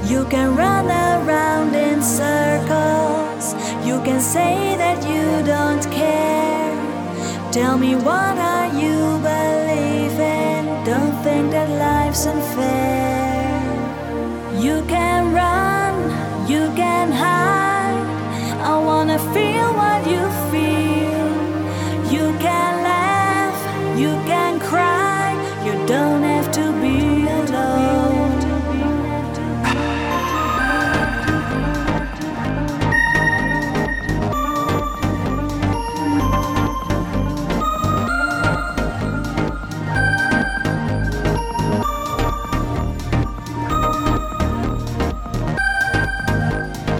You can run around in circles. You can say that you don't care. Tell me, what are you believing? Don't think that life's unfair. You can